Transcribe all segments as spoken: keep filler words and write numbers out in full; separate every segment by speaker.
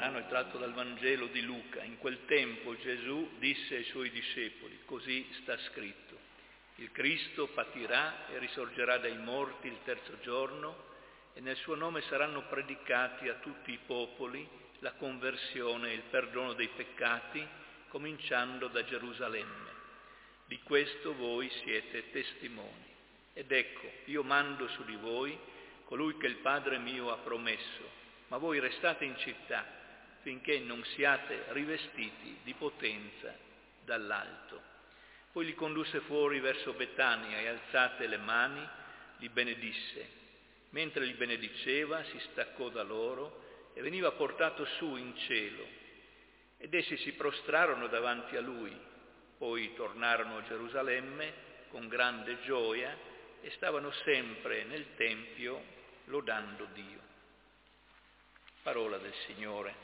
Speaker 1: brano è tratto dal Vangelo di Luca. In quel tempo Gesù disse ai suoi discepoli, così sta scritto, il Cristo patirà e risorgerà dai morti il terzo giorno e nel suo nome saranno predicati a tutti i popoli la conversione e il perdono dei peccati, cominciando da Gerusalemme. Di questo voi siete testimoni. Ed ecco, io mando su di voi colui che il Padre mio ha promesso, ma voi restate in città finché non siate rivestiti di potenza dall'alto. Poi li condusse fuori verso Betania e alzate le mani li benedisse. Mentre li benediceva si staccò da loro e veniva portato su in cielo. Ed essi si prostrarono davanti a lui, poi tornarono a Gerusalemme con grande gioia e stavano sempre nel Tempio lodando Dio. Parola del Signore.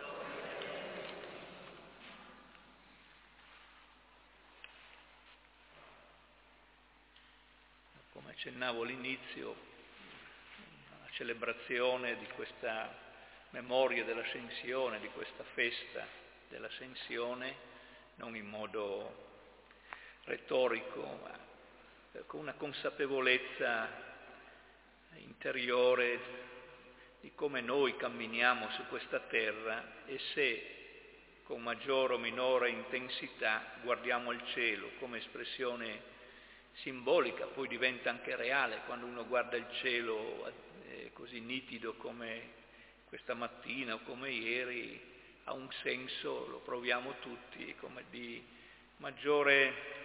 Speaker 1: Come accennavo all'inizio, la celebrazione di questa memoria dell'Ascensione, di questa festa dell'Ascensione, non in modo retorico, ma con una consapevolezza interiore di come noi camminiamo su questa terra e se con maggiore o minore intensità guardiamo al cielo come espressione simbolica, poi diventa anche reale quando uno guarda il cielo eh, così nitido come questa mattina o come ieri, ha un senso, lo proviamo tutti, come di maggiore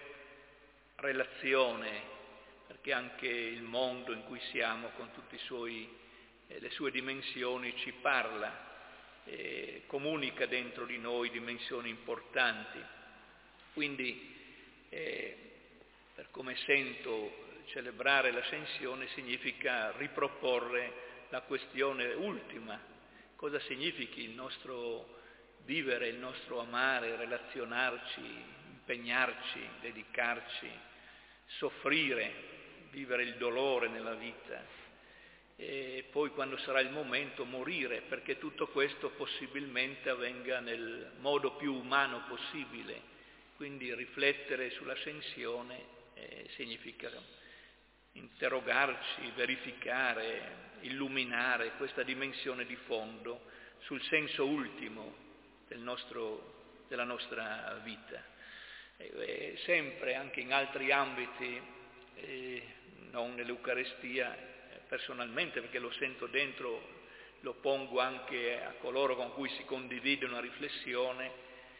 Speaker 1: relazione, perché anche il mondo in cui siamo con tutte eh, le sue dimensioni ci parla, eh, comunica dentro di noi dimensioni importanti. Quindi eh, per come sento celebrare l'Ascensione significa riproporre la questione ultima, cosa significhi il nostro vivere, il nostro amare, relazionarci, impegnarci, dedicarci, soffrire, vivere il dolore nella vita e poi quando sarà il momento morire, perché tutto questo possibilmente avvenga nel modo più umano possibile. Quindi riflettere sull'Ascensione eh, significa interrogarci, verificare, illuminare questa dimensione di fondo sul senso ultimo del nostro, della nostra vita. E, e sempre, anche in altri ambiti, eh, non nell'Eucarestia, eh, personalmente, perché lo sento dentro, lo pongo anche a coloro con cui si condivide una riflessione,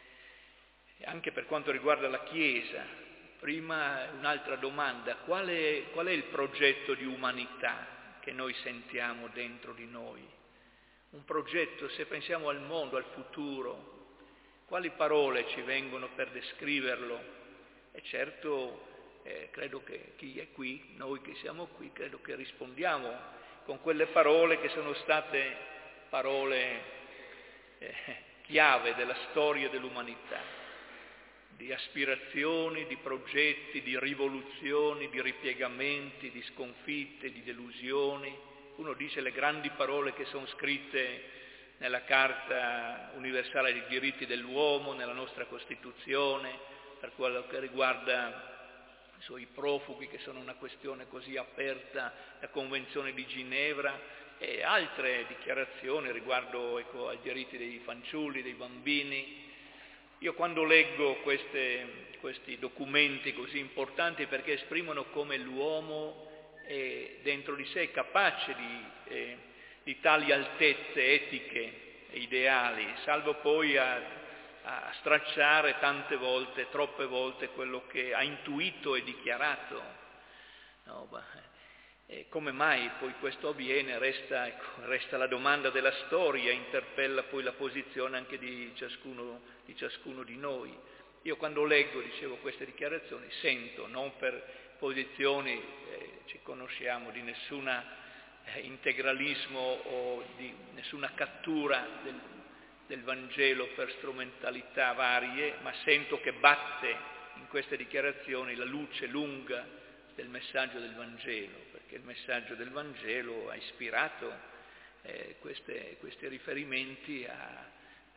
Speaker 1: anche per quanto riguarda la Chiesa. Prima un'altra domanda, qual è, qual è il progetto di umanità che noi sentiamo dentro di noi? Un progetto, se pensiamo al mondo, al futuro, quali parole ci vengono per descriverlo? E certo, eh, credo che chi è qui, noi che siamo qui, credo che rispondiamo con quelle parole che sono state parole eh, chiave della storia dell'umanità, di aspirazioni, di progetti, di rivoluzioni, di ripiegamenti, di sconfitte, di delusioni. Uno dice le grandi parole che sono scritte nella Carta universale dei diritti dell'uomo, nella nostra Costituzione, per quello che riguarda i suoi profughi, che sono una questione così aperta, la Convenzione di Ginevra e altre dichiarazioni riguardo ecco, ai diritti dei fanciulli, dei bambini. Io quando leggo queste, questi documenti così importanti perché esprimono come l'uomo è dentro di sé è capace di, eh, di tali altezze etiche e ideali, salvo poi a, a stracciare tante volte, troppe volte quello che ha intuito e dichiarato. No, ma, e come mai poi questo avviene? Resta, ecco, resta la domanda della storia, interpella poi la posizione anche di ciascuno, di ciascuno di noi. Io quando leggo, dicevo, queste dichiarazioni, sento, non per posizioni, eh, ci conosciamo, di nessun eh, integralismo o di nessuna cattura del, del Vangelo per strumentalità varie, ma sento che batte in queste dichiarazioni la luce lunga del messaggio del Vangelo, perché il messaggio del Vangelo ha ispirato eh, queste, questi riferimenti a,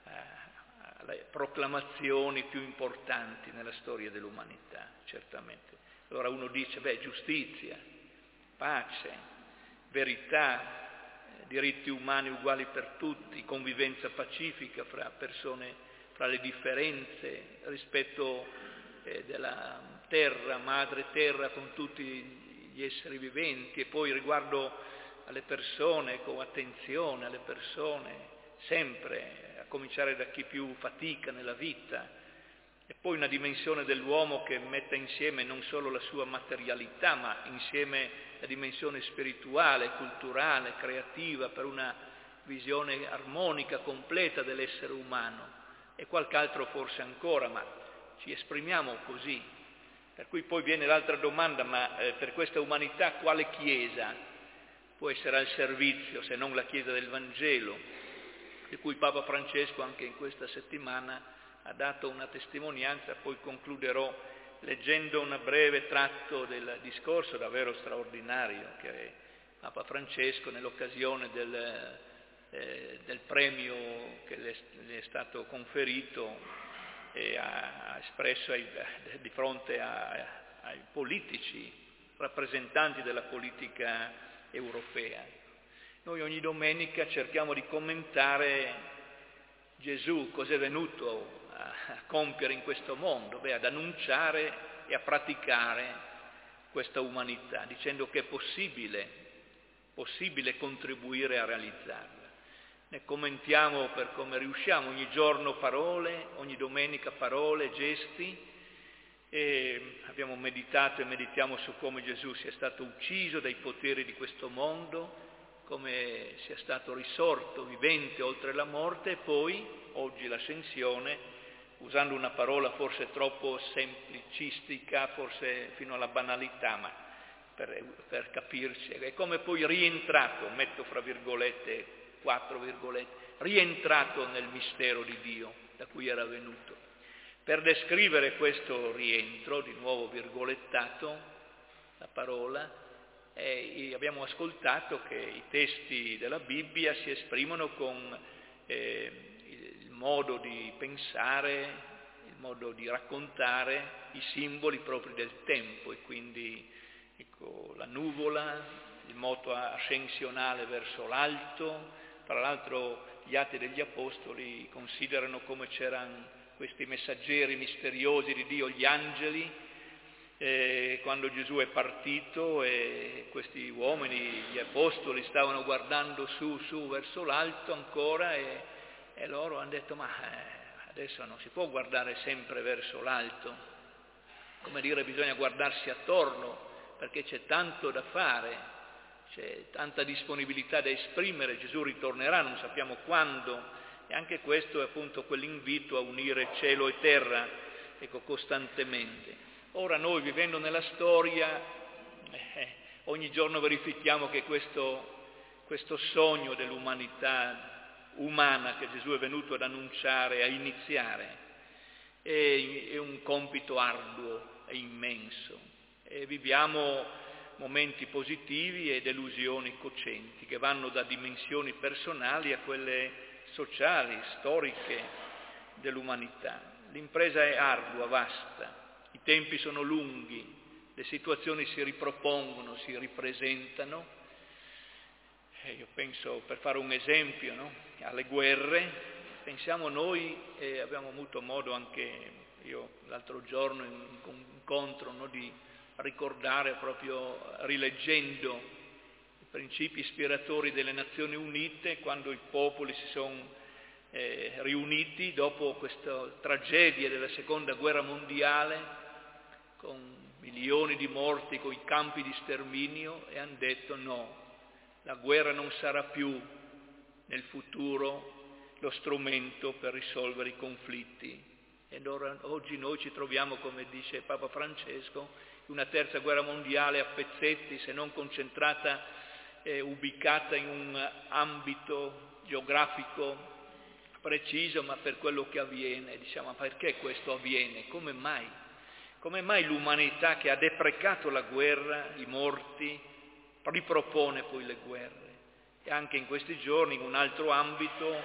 Speaker 1: alle proclamazioni più importanti nella storia dell'umanità, certamente. Allora uno dice, beh, giustizia, pace, verità, diritti umani uguali per tutti, convivenza pacifica fra persone, fra le differenze, rispetto eh, della terra, madre terra con tutti gli esseri viventi, e poi riguardo alle persone, con attenzione alle persone, sempre, a cominciare da chi più fatica nella vita, e poi una dimensione dell'uomo che metta insieme non solo la sua materialità, ma insieme la dimensione spirituale, culturale, creativa, per una visione armonica, completa dell'essere umano, e qualche altro forse ancora, ma ci esprimiamo così. Per cui poi viene l'altra domanda, ma eh, per questa umanità quale Chiesa può essere al servizio, se non la Chiesa del Vangelo, di cui Papa Francesco anche in questa settimana ha dato una testimonianza. Poi concluderò leggendo un breve tratto del discorso davvero straordinario che Papa Francesco, nell'occasione del, eh, del premio che le, le è stato conferito, eh, ha, ha espresso ai, di fronte a, ai politici, rappresentanti della politica europea. Noi ogni domenica cerchiamo di commentare Gesù, cos'è venuto a compiere in questo mondo, beh, ad annunciare e a praticare questa umanità, dicendo che è possibile, possibile contribuire a realizzarla. Ne commentiamo per come riusciamo, ogni giorno parole, ogni domenica parole, gesti, e abbiamo meditato e meditiamo su come Gesù sia stato ucciso dai poteri di questo mondo, come sia stato risorto, vivente oltre la morte, e poi, oggi, l'ascensione, usando una parola forse troppo semplicistica, forse fino alla banalità, ma per, per capirci, è come poi rientrato, metto fra virgolette, quattro virgolette, rientrato nel mistero di Dio da cui era venuto. Per descrivere questo rientro, di nuovo virgolettato, la parola, eh, abbiamo ascoltato che i testi della Bibbia si esprimono con eh, il modo di pensare, il modo di raccontare i simboli propri del tempo, e quindi ecco, la nuvola, il moto ascensionale verso l'alto. Tra l'altro gli Atti degli Apostoli considerano come c'erano questi messaggeri misteriosi di Dio, gli angeli, eh, quando Gesù è partito, e questi uomini, gli apostoli, stavano guardando su, su, verso l'alto ancora, e, e loro hanno detto, ma eh, adesso non si può guardare sempre verso l'alto, come dire, bisogna guardarsi attorno, perché c'è tanto da fare, c'è tanta disponibilità da esprimere, Gesù ritornerà, non sappiamo quando, e anche questo è appunto quell'invito a unire cielo e terra, ecco, costantemente. Ora noi, vivendo nella storia, eh, ogni giorno verifichiamo che questo, questo sogno dell'umanità umana che Gesù è venuto ad annunciare, a iniziare, è, è un compito arduo, è immenso, e viviamo momenti positivi e delusioni cocenti che vanno da dimensioni personali a quelle sociali, storiche dell'umanità. L'impresa è ardua, vasta, i tempi sono lunghi, le situazioni si ripropongono, si ripresentano. E io penso, per fare un esempio, no? alle guerre. Pensiamo noi, e abbiamo avuto modo anche io l'altro giorno in un incontro, no, di ricordare, proprio rileggendo i principi ispiratori delle Nazioni Unite, quando i popoli si sono eh, riuniti dopo questa tragedia della Seconda Guerra Mondiale, con milioni di morti, con i campi di sterminio, e hanno detto no, la guerra non sarà più nel futuro lo strumento per risolvere i conflitti. E ora, oggi noi ci troviamo, come dice Papa Francesco, in una terza guerra mondiale a pezzetti, se non concentrata, eh, ubicata in un ambito geografico preciso, ma per quello che avviene. Diciamo, ma perché questo avviene? Come mai? Come mai l'umanità, che ha deprecato la guerra, i morti, ripropone poi le guerre? E anche in questi giorni, in un altro ambito,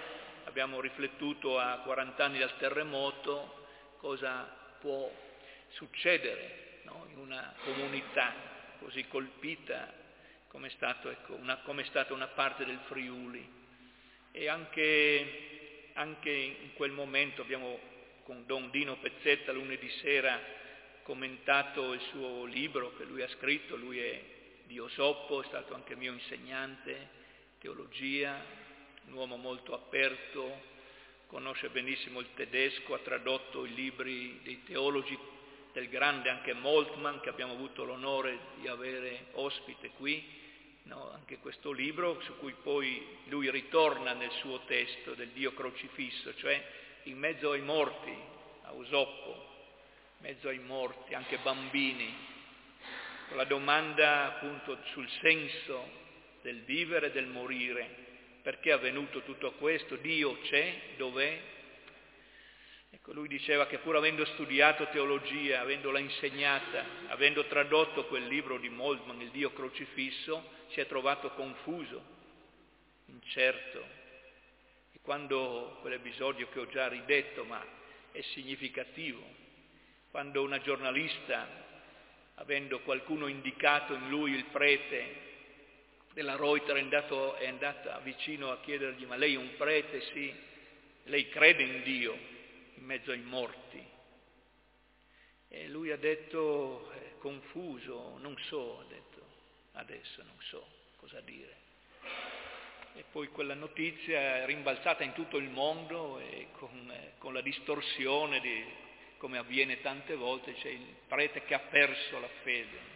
Speaker 1: abbiamo riflettuto a quaranta anni dal terremoto cosa può succedere, no? In una comunità così colpita come è, stato, ecco, una, come è stata una parte del Friuli. E anche, anche in quel momento abbiamo con Don Dino Pezzetta lunedì sera commentato il suo libro che lui ha scritto. Lui è di Osoppo, è stato anche mio insegnante, teologia, un uomo molto aperto, conosce benissimo il tedesco, ha tradotto i libri dei teologi del grande anche Moltmann, che abbiamo avuto l'onore di avere ospite qui, no? Anche questo libro su cui poi lui ritorna nel suo testo del Dio crocifisso, cioè in mezzo ai morti, a Osoppo, in mezzo ai morti, anche bambini, con la domanda appunto sul senso del vivere e del morire. Perché è avvenuto tutto questo? Dio c'è? Dov'è? Ecco, lui diceva che pur avendo studiato teologia, avendola insegnata, avendo tradotto quel libro di Moltmann, Il Dio crocifisso, si è trovato confuso, incerto. E quando quell'episodio che ho già ridetto, ma è significativo, quando una giornalista, avendo qualcuno indicato in lui il prete della Reuters, è, andato, è andata vicino a chiedergli: ma lei è un prete? Sì. Lei crede in Dio in mezzo ai morti? E lui ha detto, eh, confuso, non so, ha detto, adesso non so cosa dire. E poi quella notizia è rimbalzata in tutto il mondo e con, eh, con la distorsione di, come avviene tante volte, c'è il prete che ha perso la fede.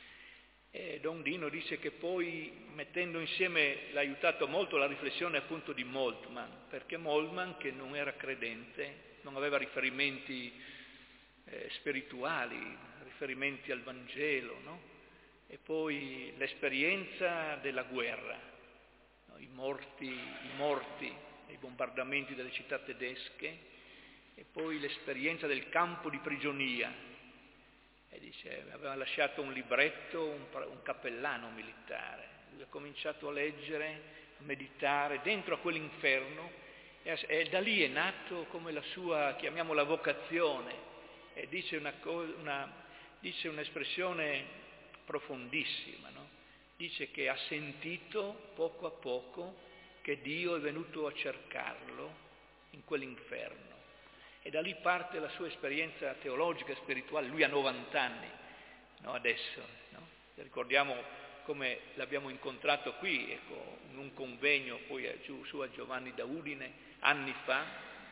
Speaker 1: E Don Dino dice che poi, mettendo insieme, l'ha aiutato molto la riflessione appunto di Moltmann, perché Moltmann, che non era credente, non aveva riferimenti eh, spirituali, riferimenti al Vangelo, no? E poi l'esperienza della guerra, no? I morti, i morti, i bombardamenti delle città tedesche, e poi l'esperienza del campo di prigionia. E dice, aveva lasciato un libretto, un, un cappellano militare. Lui ha cominciato a leggere, a meditare dentro a quell'inferno, e, e da lì è nato come la sua, chiamiamola, vocazione. E dice, una, una, dice un'espressione profondissima, no? Dice che ha sentito poco a poco che Dio è venuto a cercarlo in quell'inferno. E da lì parte la sua esperienza teologica e spirituale. Lui ha novanta anni, no, adesso, no? Ricordiamo come l'abbiamo incontrato qui, ecco, in un convegno poi giù su a Giovanni da Udine, anni fa.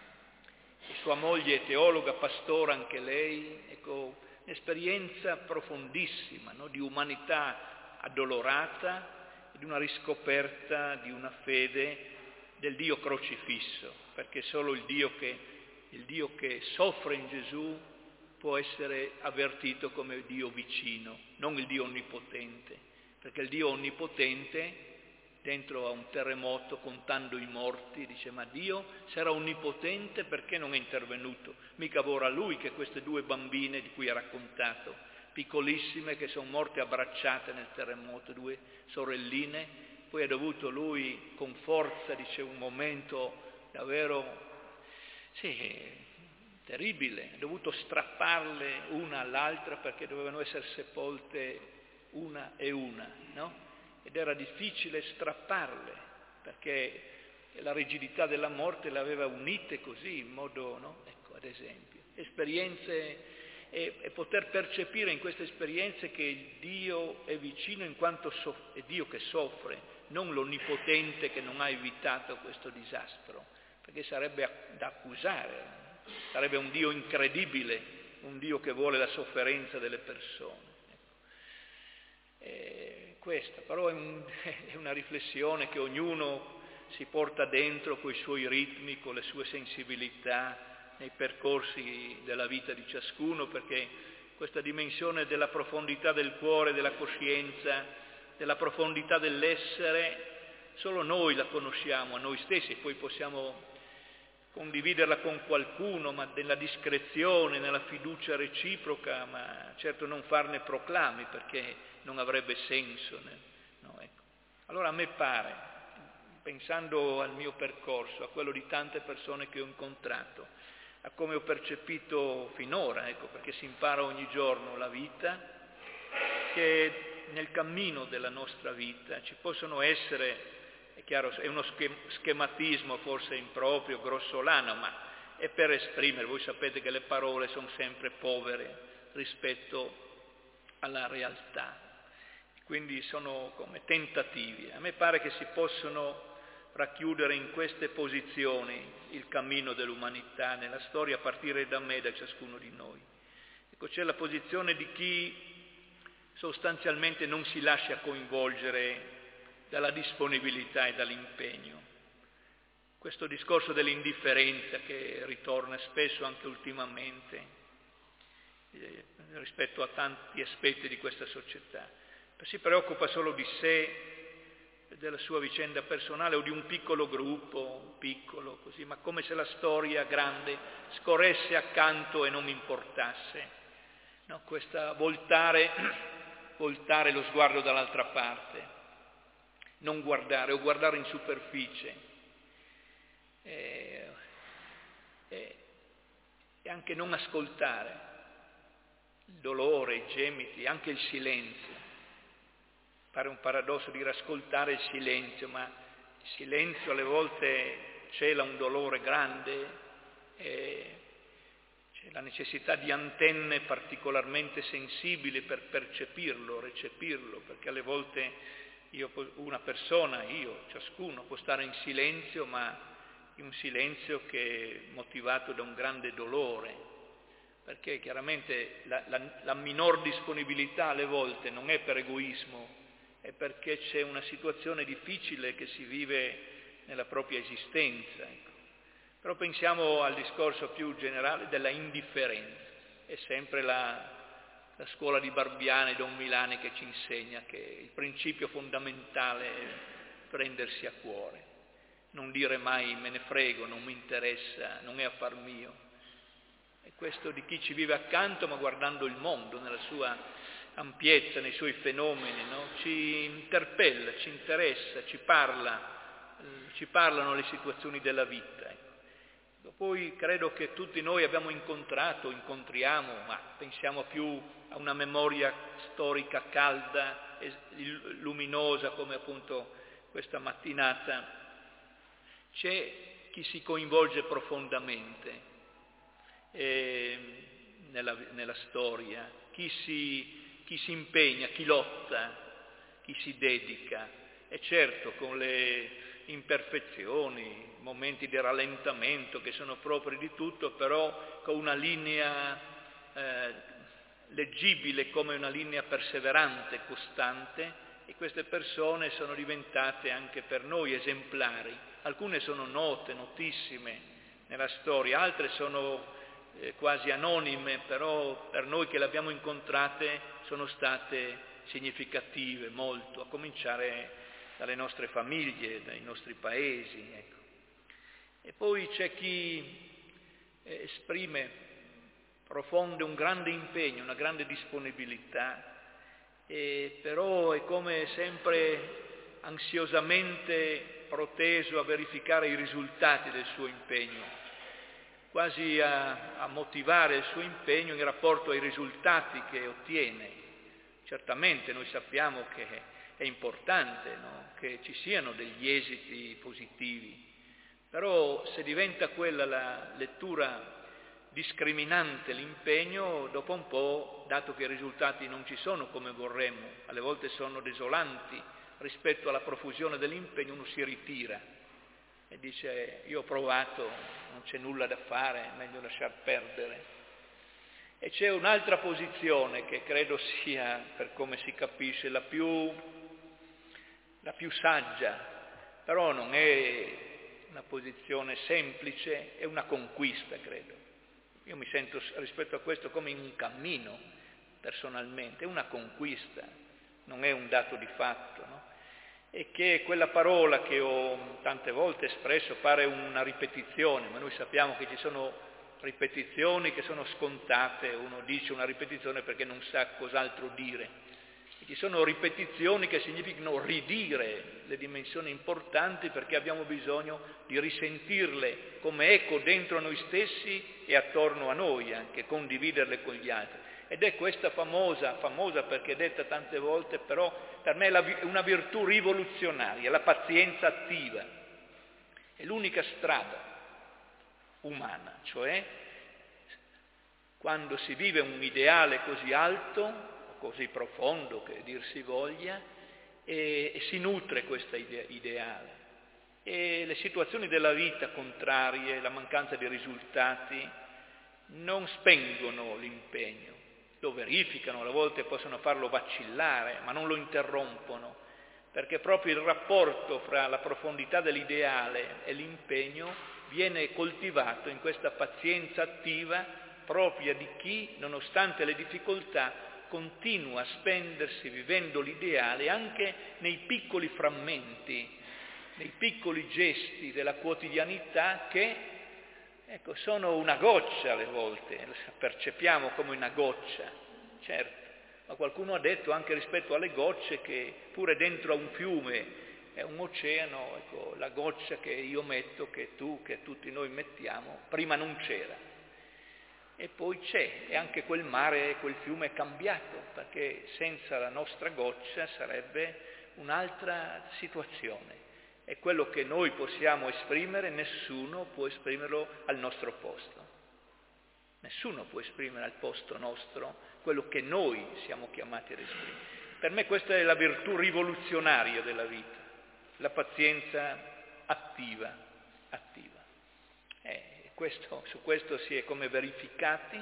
Speaker 1: E sua moglie è teologa, pastora anche lei, ecco, un'esperienza profondissima, no? Di umanità addolorata e di una riscoperta di una fede del Dio crocifisso, perché solo il Dio che Il Dio che soffre in Gesù può essere avvertito come Dio vicino, non il Dio onnipotente, perché il Dio onnipotente, dentro a un terremoto, contando i morti, dice: ma Dio sarà onnipotente perché non è intervenuto? Mica vorrà Lui che queste due bambine di cui ha raccontato, piccolissime, che sono morte abbracciate nel terremoto, due sorelline, poi ha dovuto Lui con forza, dice, un momento davvero... Sì, terribile, ha dovuto strapparle una all'altra perché dovevano essere sepolte una e una, no? Ed era difficile strapparle perché la rigidità della morte le aveva unite così, in modo, no? Ecco, ad esempio, esperienze e, e poter percepire in queste esperienze che il Dio è vicino in quanto so, è Dio che soffre, non l'onnipotente che non ha evitato questo disastro. Perché sarebbe da accusare, sarebbe un Dio incredibile, un Dio che vuole la sofferenza delle persone. E questa però è, un, è una riflessione che ognuno si porta dentro con i suoi ritmi, con le sue sensibilità, nei percorsi della vita di ciascuno, perché questa dimensione della profondità del cuore, della coscienza, della profondità dell'essere, solo noi la conosciamo a noi stessi, poi possiamo condividerla con qualcuno, ma nella discrezione, nella fiducia reciproca, ma certo non farne proclami perché non avrebbe senso. No, ecco. Allora a me pare, pensando al mio percorso, a quello di tante persone che ho incontrato, a come ho percepito finora, ecco, perché si impara ogni giorno la vita, che nel cammino della nostra vita ci possono essere, è chiaro, è uno schematismo forse improprio, grossolano, ma è per esprimere, voi sapete che le parole sono sempre povere rispetto alla realtà, quindi sono come tentativi. A me pare che si possono racchiudere in queste posizioni il cammino dell'umanità nella storia, a partire da me, da ciascuno di noi. Ecco, c'è la posizione di chi sostanzialmente non si lascia coinvolgere dalla disponibilità e dall'impegno. Questo discorso dell'indifferenza che ritorna spesso anche ultimamente eh, rispetto a tanti aspetti di questa società. Si preoccupa solo di sé, della sua vicenda personale o di un piccolo gruppo, piccolo così, ma come se la storia grande scorresse accanto e non mi importasse. No, questa voltare, voltare lo sguardo dall'altra parte, non guardare o guardare in superficie e, e, e anche non ascoltare il dolore, i gemiti, anche il silenzio. Pare un paradosso dire ascoltare il silenzio, ma il silenzio alle volte cela un dolore grande, e c'è la necessità di antenne particolarmente sensibili per percepirlo, recepirlo, perché alle volte io, una persona, io, ciascuno può stare in silenzio, ma in un silenzio che è motivato da un grande dolore, perché chiaramente la, la, la minor disponibilità alle volte non è per egoismo, è perché c'è una situazione difficile che si vive nella propria esistenza. Ecco. Però pensiamo al discorso più generale della indifferenza. È sempre la, la scuola di Barbiani e Don Milani che ci insegna che il principio fondamentale è prendersi a cuore, non dire mai me ne frego, non mi interessa, non è affar mio. E questo di chi ci vive accanto, ma guardando il mondo nella sua ampiezza, nei suoi fenomeni, no? Ci interpella, ci interessa, ci parla, eh, ci parlano le situazioni della vita. Ecco. Poi credo che tutti noi abbiamo incontrato, incontriamo, ma pensiamo più a una memoria storica calda e luminosa come appunto questa mattinata. C'è chi si coinvolge profondamente eh, nella, nella storia, chi si chi si impegna, chi lotta, chi si dedica, e certo con le imperfezioni, momenti di rallentamento che sono propri di tutto, però con una linea eh, leggibile come una linea perseverante, costante, e queste persone sono diventate anche per noi esemplari. Alcune sono note, notissime nella storia, altre sono eh, quasi anonime, però per noi che le abbiamo incontrate sono state significative molto, a cominciare dalle nostre famiglie, dai nostri paesi. Ecco. E poi c'è chi eh, esprime profondo un grande impegno, una grande disponibilità, e però è come sempre ansiosamente proteso a verificare i risultati del suo impegno, quasi a, a motivare il suo impegno in rapporto ai risultati che ottiene. Certamente noi sappiamo che è importante, no? Che ci siano degli esiti positivi, però se diventa quella la lettura discriminante l'impegno, dopo un po', dato che i risultati non ci sono come vorremmo, alle volte sono desolanti rispetto alla profusione dell'impegno, uno si ritira e dice io ho provato, non c'è nulla da fare, è meglio lasciar perdere. E c'è un'altra posizione che credo sia, per come si capisce, la più, la più saggia, però non è una posizione semplice, è una conquista, credo. Io mi sento rispetto a questo come in un cammino, personalmente, è una conquista, non è un dato di fatto, no? E che quella parola che ho tante volte espresso pare una ripetizione, ma noi sappiamo che ci sono ripetizioni che sono scontate, uno dice una ripetizione perché non sa cos'altro dire. Ci sono ripetizioni che significano ridire le dimensioni importanti perché abbiamo bisogno di risentirle come eco dentro noi stessi e attorno a noi, anche condividerle con gli altri. Ed è questa famosa, famosa perché detta tante volte, però per me è una virtù rivoluzionaria, la pazienza attiva. È l'unica strada umana, cioè quando si vive un ideale così alto, così profondo che dir si voglia, e, e si nutre questo ide- ideale. E le situazioni della vita contrarie, la mancanza di risultati, non spengono l'impegno, lo verificano, a volte possono farlo vacillare, ma non lo interrompono, perché proprio il rapporto fra la profondità dell'ideale e l'impegno viene coltivato in questa pazienza attiva propria di chi, nonostante le difficoltà, continua a spendersi vivendo l'ideale anche nei piccoli frammenti, nei piccoli gesti della quotidianità che, ecco, sono una goccia alle volte, percepiamo come una goccia, certo, ma qualcuno ha detto anche rispetto alle gocce che pure dentro a un fiume e un oceano, ecco, la goccia che io metto, che tu, che tutti noi mettiamo, prima non c'era. E poi c'è, e anche quel mare, quel fiume è cambiato, perché senza la nostra goccia sarebbe un'altra situazione. E quello che noi possiamo esprimere, nessuno può esprimerlo al nostro posto. Nessuno può esprimere al posto nostro quello che noi siamo chiamati ad esprimere. Per me questa è la virtù rivoluzionaria della vita, la pazienza attiva, attiva. Eh, Questo, su questo si è come verificati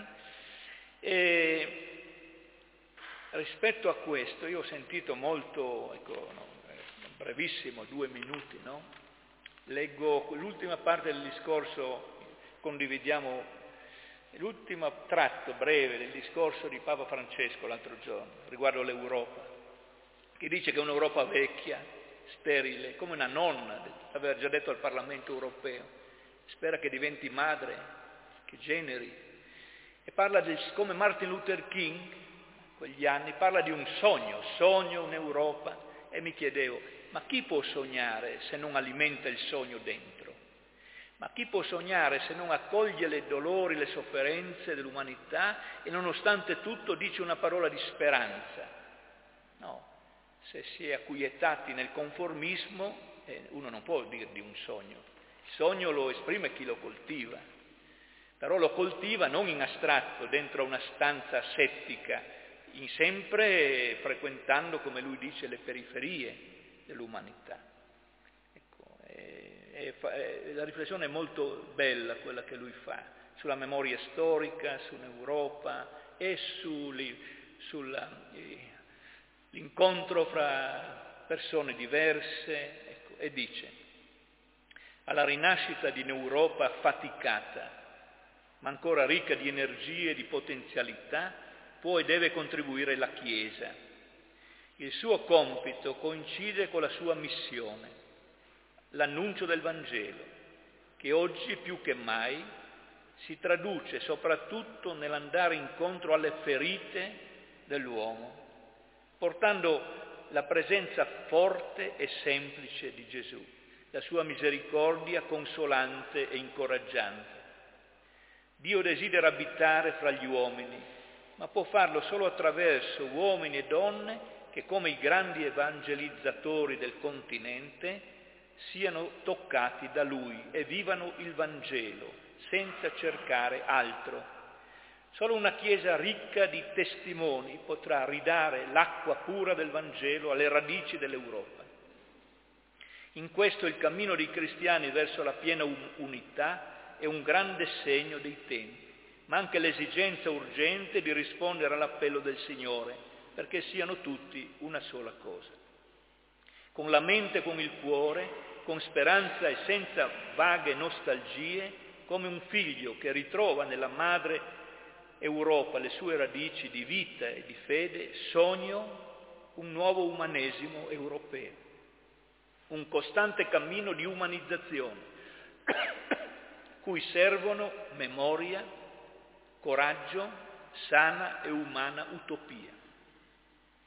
Speaker 1: e rispetto a questo io ho sentito molto, ecco, no, brevissimo, due minuti, no? Leggo l'ultima parte del discorso, condividiamo l'ultimo tratto breve del discorso di Papa Francesco l'altro giorno riguardo l'Europa, che dice che è un'Europa vecchia, sterile, come una nonna, aveva già detto al Parlamento europeo. Spera che diventi madre, che generi. E parla del, come Martin Luther King, quegli anni, parla di un sogno, sogno un'Europa. E mi chiedevo, ma chi può sognare se non alimenta il sogno dentro? Ma chi può sognare se non accoglie le dolori, le sofferenze dell'umanità e nonostante tutto dice una parola di speranza? No, se si è acquietati nel conformismo, eh, uno non può dire di un sogno. Il sogno lo esprime chi lo coltiva, però lo coltiva non in astratto, dentro una stanza asettica, in sempre frequentando, come lui dice, le periferie dell'umanità. Ecco, è, è, è, la riflessione è molto bella quella che lui fa, sulla memoria storica, sull'Europa e sull'incontro fra persone diverse, ecco, e dice: alla rinascita di un'Europa affaticata, ma ancora ricca di energie e di potenzialità, può e deve contribuire la Chiesa. Il suo compito coincide con la sua missione, l'annuncio del Vangelo, che oggi più che mai si traduce soprattutto nell'andare incontro alle ferite dell'uomo, portando la presenza forte e semplice di Gesù, la sua misericordia consolante e incoraggiante. Dio desidera abitare fra gli uomini, ma può farlo solo attraverso uomini e donne che, come i grandi evangelizzatori del continente, siano toccati da Lui e vivano il Vangelo senza cercare altro. Solo una Chiesa ricca di testimoni potrà ridare l'acqua pura del Vangelo alle radici dell'Europa. In questo il cammino dei cristiani verso la piena unità è un grande segno dei tempi, ma anche l'esigenza urgente di rispondere all'appello del Signore, perché siano tutti una sola cosa. Con la mente e con il cuore, con speranza e senza vaghe nostalgie, come un figlio che ritrova nella madre Europa le sue radici di vita e di fede, sogno un nuovo umanesimo europeo. Un costante cammino di umanizzazione, cui servono memoria, coraggio, sana e umana utopia.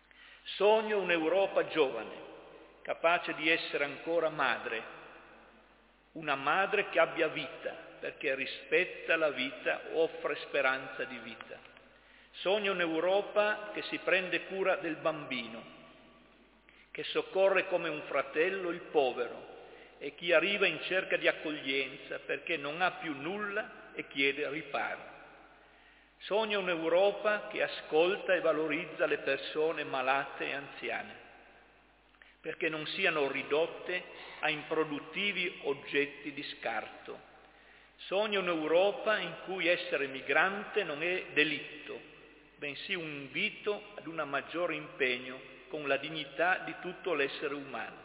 Speaker 1: Sogno un'Europa giovane, capace di essere ancora madre, una madre che abbia vita, perché rispetta la vita, offre speranza di vita. Sogno un'Europa che si prende cura del bambino, che soccorre come un fratello il povero e chi arriva in cerca di accoglienza perché non ha più nulla e chiede riparo. Sogno un'Europa che ascolta e valorizza le persone malate e anziane, perché non siano ridotte a improduttivi oggetti di scarto. Sogno un'Europa in cui essere migrante non è delitto, bensì un invito ad un maggiore impegno con la dignità di tutto l'essere umano.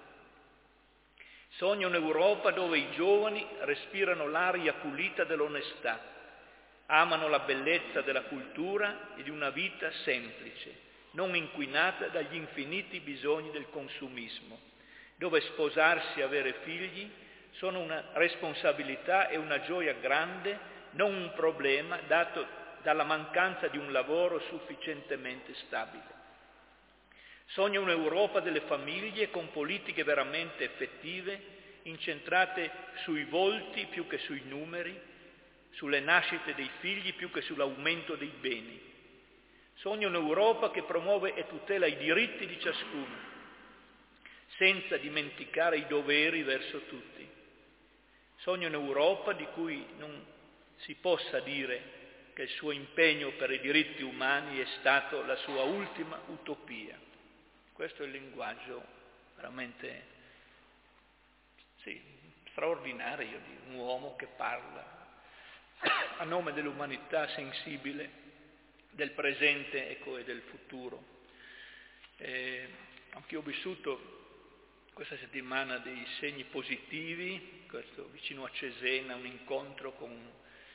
Speaker 1: Sogno un'Europa dove i giovani respirano l'aria pulita dell'onestà, amano la bellezza della cultura e di una vita semplice, non inquinata dagli infiniti bisogni del consumismo, dove sposarsi e avere figli sono una responsabilità e una gioia grande, non un problema dato dalla mancanza di un lavoro sufficientemente stabile. Sogno un'Europa delle famiglie con politiche veramente effettive, incentrate sui volti più che sui numeri, sulle nascite dei figli più che sull'aumento dei beni. Sogno un'Europa che promuove e tutela i diritti di ciascuno, senza dimenticare i doveri verso tutti. Sogno un'Europa di cui non si possa dire che il suo impegno per i diritti umani è stato la sua ultima utopia. Questo è il linguaggio veramente sì, straordinario di un uomo che parla a nome dell'umanità sensibile, del presente ecco, e del futuro. Eh, anche io ho vissuto questa settimana dei segni positivi, questo, vicino a Cesena, un incontro con,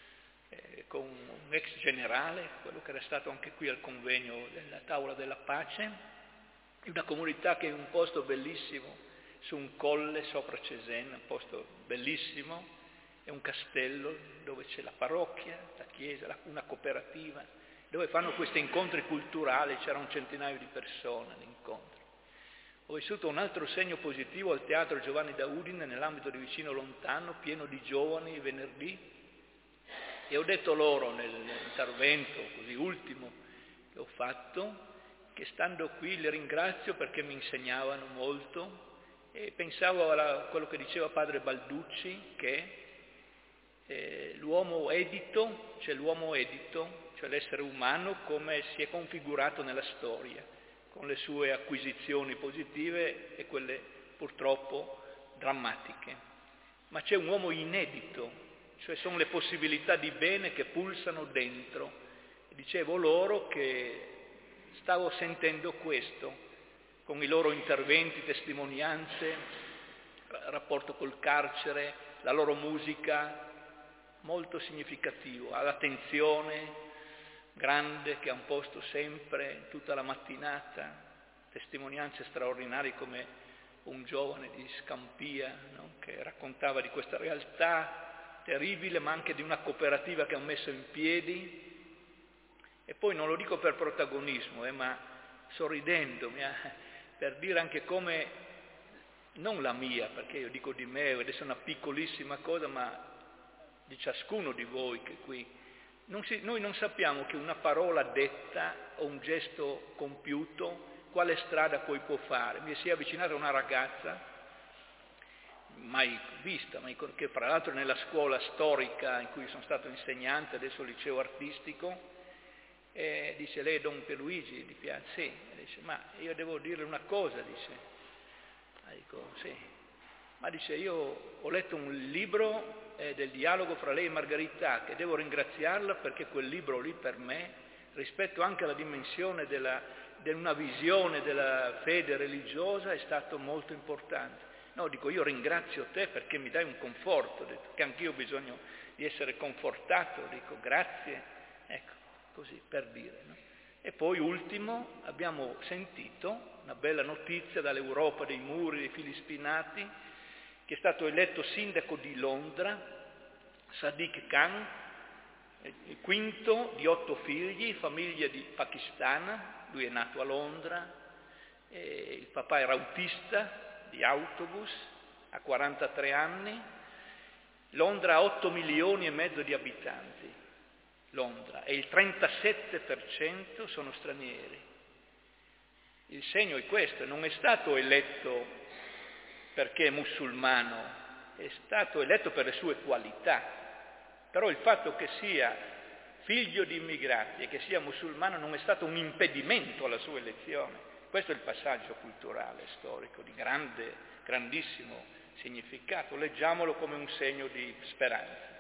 Speaker 1: eh, con un ex generale, quello che era stato anche qui al convegno della Tavola della Pace, di una comunità che è un posto bellissimo, su un colle sopra Cesena, un posto bellissimo, è un castello dove c'è la parrocchia, la chiesa, una cooperativa, dove fanno questi incontri culturali, c'era un centinaio di persone all'incontro. Ho vissuto un altro segno positivo al Teatro Giovanni da Udine, nell'ambito di Vicino Lontano, pieno di giovani, venerdì, e ho detto loro nell'intervento così ultimo che ho fatto, che stando qui li ringrazio perché mi insegnavano molto, e pensavo a quello che diceva padre Balducci, che Eh, l'uomo edito, cioè l'uomo edito, cioè l'essere umano come si è configurato nella storia, con le sue acquisizioni positive e quelle purtroppo drammatiche. Ma c'è un uomo inedito, cioè sono le possibilità di bene che pulsano dentro. E dicevo loro che stavo sentendo questo, con i loro interventi, testimonianze, rapporto col carcere, la loro musica, molto significativo, all'attenzione grande che ha un posto sempre, tutta la mattinata, testimonianze straordinarie come un giovane di Scampia, no? Che raccontava di questa realtà terribile, ma anche di una cooperativa che ha messo in piedi, e poi non lo dico per protagonismo, eh, ma sorridendo, per dire anche come, non la mia, perché io dico di me, adesso è una piccolissima cosa, ma di ciascuno di voi che qui, non si, noi non sappiamo che una parola detta o un gesto compiuto, quale strada poi può fare. Mi si è avvicinata una ragazza, mai vista, ma che fra l'altro nella scuola storica in cui sono stato insegnante, adesso al liceo artistico, e dice: lei è Don Pierluigi, di piace? Sì. E dice: ma io devo dirle una cosa, dice. E dico: sì. Ma dice: io ho letto un libro eh, del dialogo fra lei e Margherita, che devo ringraziarla perché quel libro lì per me, rispetto anche alla dimensione della, di una visione della fede religiosa, è stato molto importante. No, dico, io ringrazio te perché mi dai un conforto, detto, che anch'io ho bisogno di essere confortato, dico grazie, ecco, così per dire. No? E poi ultimo abbiamo sentito una bella notizia dall'Europa dei muri, dei fili spinati, che è stato eletto sindaco di Londra, Sadiq Khan, il quinto di otto figli, famiglia di pakistana, lui è nato a Londra, E il papà era autista di autobus, ha quarantatré anni, Londra ha otto milioni e mezzo di abitanti, Londra, e il trentasette per cento sono stranieri. Il segno è questo, non è stato eletto perché è musulmano, è stato eletto per le sue qualità, però il fatto che sia figlio di immigrati e che sia musulmano non è stato un impedimento alla sua elezione. Questo è il passaggio culturale, storico, di grande, grandissimo significato. Leggiamolo come un segno di speranza.